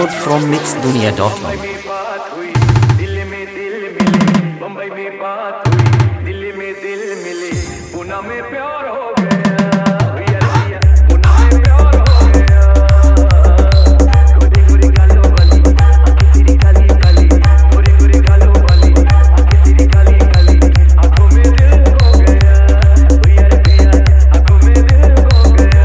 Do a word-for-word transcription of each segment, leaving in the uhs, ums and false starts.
Download from mix Duniya dot com. दिल में दिल मिले, बम्बई में बात हुई, दिल्ली में दिल मिले, पूना में प्यार हो गया, भैया पूना में प्यार हो गया। गोरी गोरी गालों वाली, आंखें तेरी काली काली, गोरी गोरी गालों वाली, आंखें तेरी काली काली, आंखों में दिल हो गया, भैया भैया आंखों में दिल हो गया।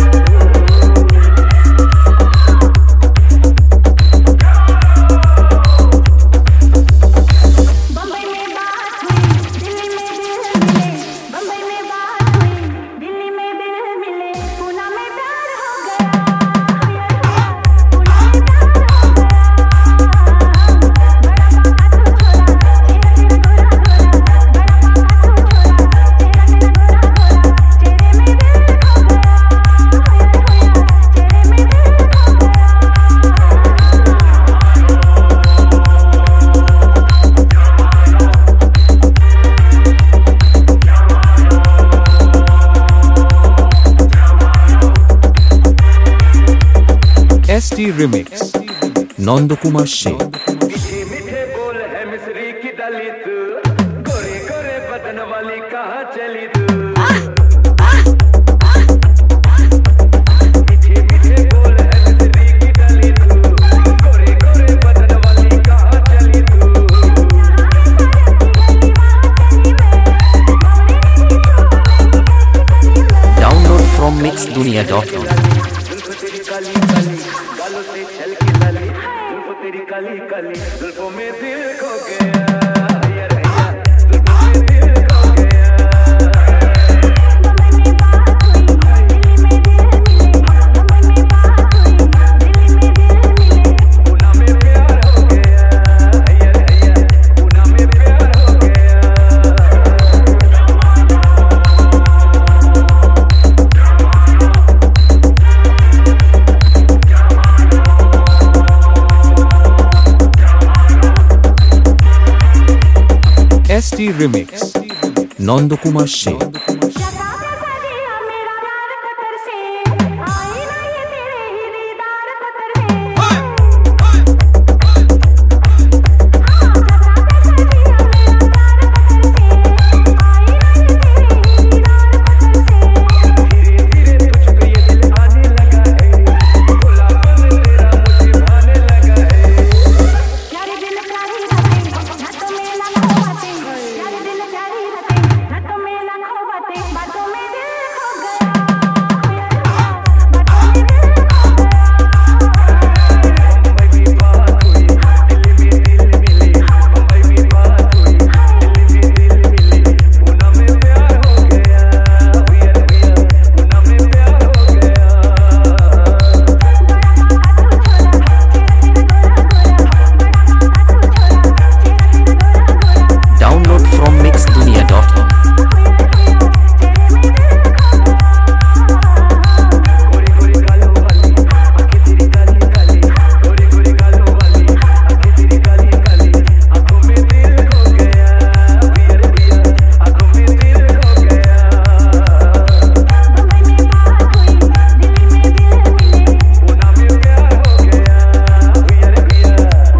S T remix Nand Kumar Singh. मीठे मीठे बोल है मिस्री की दलित, गोरे गोरे बदन वाली कहाँ चली तू। मीठे मीठे बोल है मिस्री की दलित, गोरे गोरे बदन वाली कहाँ चली तू। Download from mix Duniya dot com. काली काली गालों से छलकी लाली, जुल्फों तेरी काली काली, जुल्फों में दिल खो गया, हैया हैया जुल्फों में दिल खो गया। बम्बई में बात हुई, दिल्ली में दिल मिले, बम्बई में बात हुई, दिल्ली में दिल मिले, पूना में प्यार हो गया, हैया हैया पूना में प्यार हो गया। S T remix Nand Kumar Singh.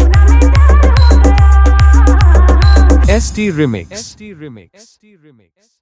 S T remix.